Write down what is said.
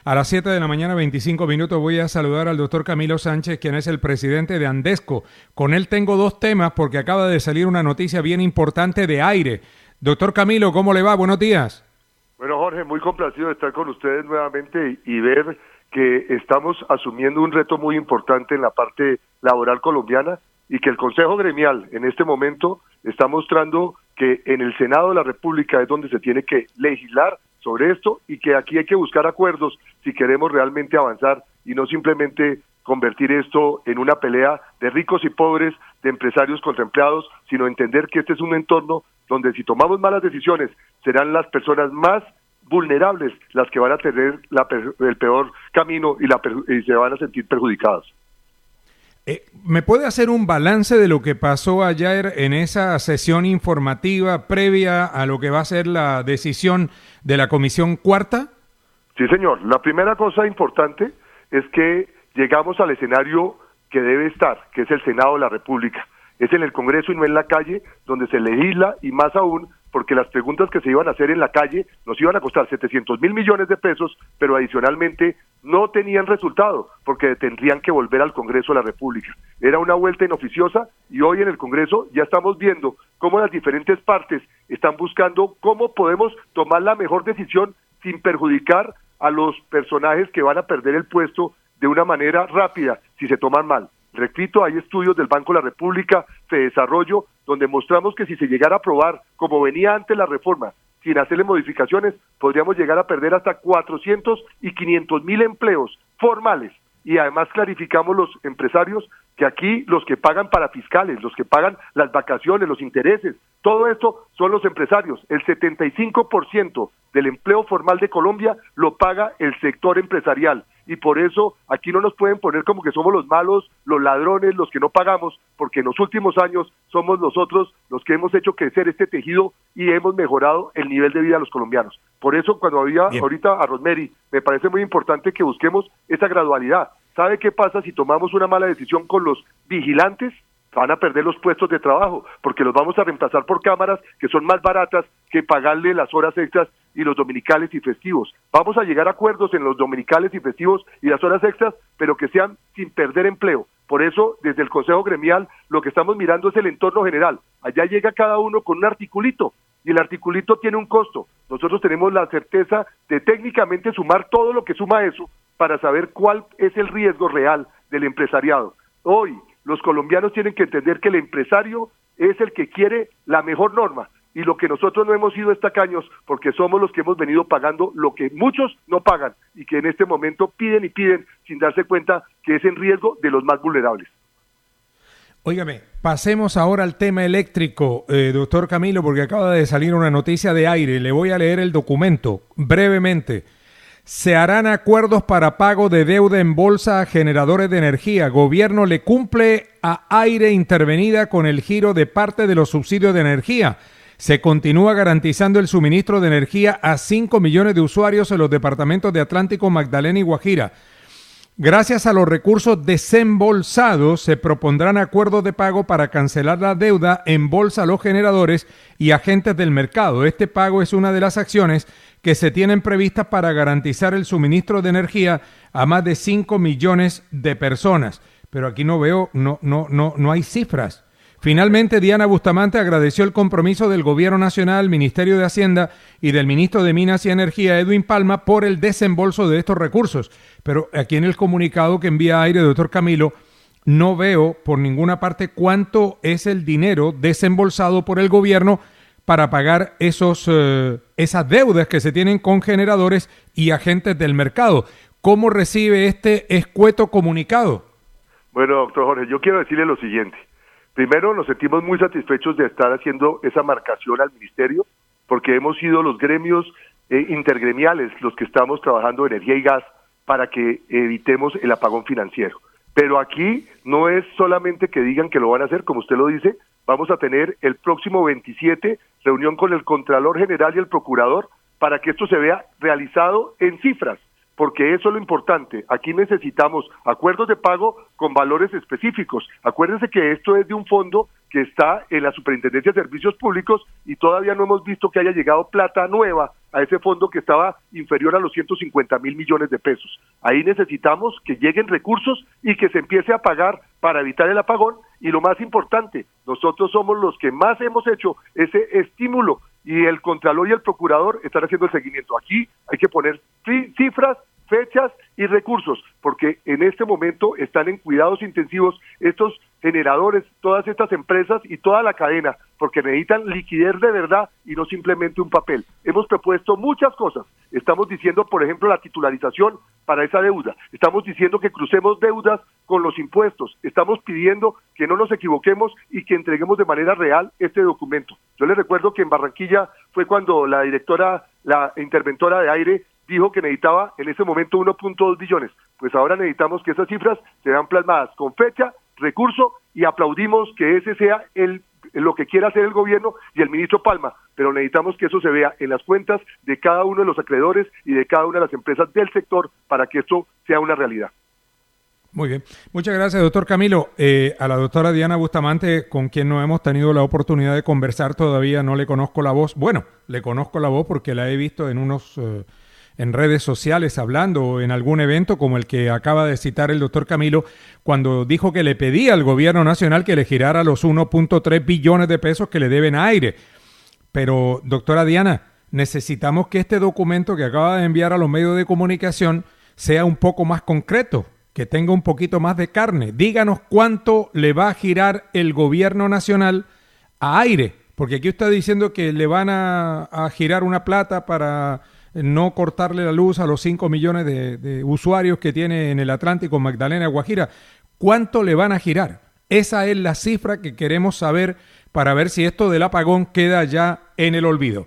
A las 7 de la mañana, 25 minutos, voy a saludar al doctor Camilo Sánchez, quien es el presidente de Andesco. Con él tengo dos temas porque acaba de salir una noticia bien importante de aire. Doctor Camilo, ¿cómo le va? Buenos días. Bueno, Jorge, muy complacido de estar con ustedes nuevamente y ver que estamos asumiendo un reto muy importante en la parte laboral colombiana y que el Consejo Gremial en este momento está mostrando que en el Senado de la República es donde se tiene que legislar sobre esto y que aquí hay que buscar acuerdos si queremos realmente avanzar y no simplemente convertir esto en una pelea de ricos y pobres, de empresarios contra empleados, sino entender que este es un entorno donde si tomamos malas decisiones serán las personas más vulnerables las que van a tener el peor camino y se van a sentir perjudicados. ¿Me puede hacer un balance de lo que pasó ayer en esa sesión informativa previa a lo que va a ser la decisión de la Comisión Cuarta? Sí, señor. La primera cosa importante es que llegamos al escenario que debe estar, que es el Senado de la República. Es en el Congreso y no en la calle donde se legisla, y más aún porque las preguntas que se iban a hacer en la calle nos iban a costar 700.000 millones de pesos, pero adicionalmente no tenían resultado porque tendrían que volver al Congreso de la República. Era una vuelta inoficiosa y hoy en el Congreso ya estamos viendo cómo las diferentes partes están buscando cómo podemos tomar la mejor decisión sin perjudicar a los personajes que van a perder el puesto de una manera rápida si se toman mal. Repito, hay estudios del Banco de la República, Fedesarrollo, donde mostramos que si se llegara a aprobar, como venía antes la reforma, sin hacerle modificaciones, podríamos llegar a perder hasta 400 y 500.000 empleos formales. Y además clarificamos los empresarios que aquí los que pagan para fiscales, los que pagan las vacaciones, los intereses, todo esto son los empresarios. El 75% del empleo formal de Colombia lo paga el sector empresarial. Y por eso aquí no nos pueden poner como que somos los malos, los ladrones, los que no pagamos, porque en los últimos años somos nosotros los que hemos hecho crecer este tejido y hemos mejorado el nivel de vida de los colombianos. Por eso cuando había ahorita a Rosemary, me parece muy importante que busquemos esa gradualidad. ¿Sabe qué pasa si tomamos una mala decisión con los vigilantes? Van a perder los puestos de trabajo, porque los vamos a reemplazar por cámaras que son más baratas que pagarle las horas extras y los dominicales y festivos. Vamos a llegar a acuerdos en los dominicales y festivos y las horas extras, pero que sean sin perder empleo. Por eso, desde el Consejo Gremial, lo que estamos mirando es el entorno general. Allá llega cada uno con un articulito, y el articulito tiene un costo. Nosotros tenemos la certeza de técnicamente sumar todo lo que suma eso para saber cuál es el riesgo real del empresariado. Hoy, los colombianos tienen que entender que el empresario es el que quiere la mejor norma, y lo que nosotros no hemos sido es tacaños, porque somos los que hemos venido pagando lo que muchos no pagan y que en este momento piden y piden sin darse cuenta que es en riesgo de los más vulnerables. Óigame, pasemos ahora al tema eléctrico, doctor Camilo, porque acaba de salir una noticia de aire. Le voy a leer el documento brevemente. Se harán acuerdos para pago de deuda en bolsa a generadores de energía. Gobierno le cumple a Aire Intervenida con el giro de parte de los subsidios de energía. Se continúa garantizando el suministro de energía a 5 millones de usuarios en los departamentos de Atlántico, Magdalena y Guajira. Gracias a los recursos desembolsados, se propondrán acuerdos de pago para cancelar la deuda en bolsa a los generadores y agentes del mercado. Este pago es una de las acciones que se tienen previstas para garantizar el suministro de energía a más de 5 millones de personas. Pero aquí no veo, no hay cifras. Finalmente, Diana Bustamante agradeció el compromiso del Gobierno Nacional, Ministerio de Hacienda y del Ministro de Minas y Energía, Edwin Palma, por el desembolso de estos recursos. Pero aquí en el comunicado que envía Aire, doctor Camilo, no veo por ninguna parte cuánto es el dinero desembolsado por el gobierno para pagar esas deudas que se tienen con generadores y agentes del mercado. ¿Cómo recibe este escueto comunicado? Bueno, doctor Jorge, yo quiero decirle lo siguiente. Primero, nos sentimos muy satisfechos de estar haciendo esa marcación al ministerio, porque hemos sido los gremios intergremiales los que estamos trabajando energía y gas para que evitemos el apagón financiero. Pero aquí no es solamente que digan que lo van a hacer, como usted lo dice, vamos a tener el próximo 27 reunión con el Contralor General y el Procurador para que esto se vea realizado en cifras, porque eso es lo importante. Aquí necesitamos acuerdos de pago con valores específicos. Acuérdense que esto es de un fondo que está en la Superintendencia de Servicios Públicos y todavía no hemos visto que haya llegado plata nueva a ese fondo que estaba inferior a los 150.000 millones de pesos. Ahí necesitamos que lleguen recursos y que se empiece a pagar para evitar el apagón, y lo más importante, nosotros somos los que más hemos hecho ese estímulo, y el Contralor y el Procurador están haciendo el seguimiento. Aquí hay que poner cifras, fechas y recursos, porque en este momento están en cuidados intensivos estos generadores, todas estas empresas y toda la cadena, porque necesitan liquidez de verdad y no simplemente un papel. Hemos propuesto muchas cosas. Estamos diciendo, por ejemplo, la titularización para esa deuda. Estamos diciendo que crucemos deudas con los impuestos. Estamos pidiendo que no nos equivoquemos y que entreguemos de manera real este documento. Yo les recuerdo que en Barranquilla fue cuando la interventora de aire dijo que necesitaba en ese momento 1.2 billones. Pues ahora necesitamos que esas cifras se vean plasmadas con fecha, recurso, y aplaudimos que ese sea lo que quiera hacer el gobierno y el ministro Palma, pero necesitamos que eso se vea en las cuentas de cada uno de los acreedores y de cada una de las empresas del sector para que esto sea una realidad. Muy bien. Muchas gracias, doctor Camilo. A la doctora Diana Bustamante, con quien no hemos tenido la oportunidad de conversar todavía, no le conozco la voz. Bueno, le conozco la voz porque la he visto en redes sociales hablando en algún evento como el que acaba de citar el doctor Camilo, cuando dijo que le pedía al gobierno nacional que le girara los 1.3 billones de pesos que le deben a aire. Pero, doctora Diana, necesitamos que este documento que acaba de enviar a los medios de comunicación sea un poco más concreto, que tenga un poquito más de carne. Díganos cuánto le va a girar el gobierno nacional a aire, porque aquí está diciendo que le van a girar una plata para no cortarle la luz a los 5 millones de usuarios que tiene en el Atlántico Magdalena Guajira. ¿Cuánto le van a girar? Esa es la cifra que queremos saber para ver si esto del apagón queda ya en el olvido.